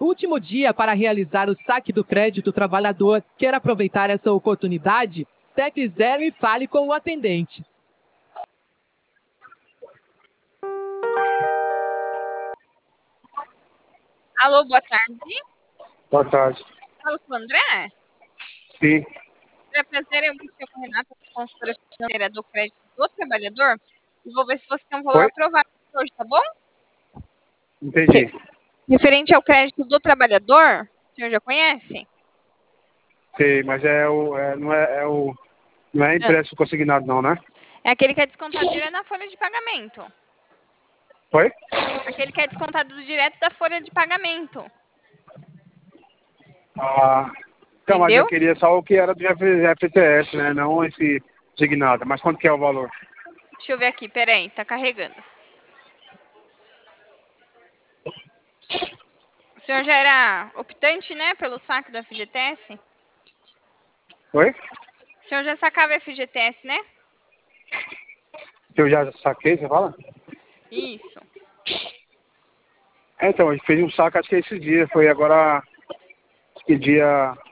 último dia para realizar o saque do crédito trabalhador. Quer aproveitar essa oportunidade? Tecle 0 e fale com o atendente. Alô, boa tarde. Boa tarde. Fala com o André? Sim. É prazer, eu me chamo Renata, consultora financeira do crédito do trabalhador, e vou ver se você tem um valor Oi? aprovado hoje, tá bom? Entendi. Referente ao crédito do trabalhador, o senhor já conhece? Sei, mas não é impresso consignado não, né? É aquele que é descontado direto na folha de pagamento. Oi? Aquele que é descontado direto da folha de pagamento. Ah, então, mas Entendeu? eu queria só o que era do FGTS, né? Não esse consignado. Mas quanto que é o valor? Deixa eu ver aqui, peraí, tá carregando. O senhor já era optante, né, pelo saque do FGTS? Oi? O senhor já sacava FGTS, né? Que eu já saquei, você fala? Isso. Então, a gente fez um saco, acho que esse dia. Foi agora, acho que dia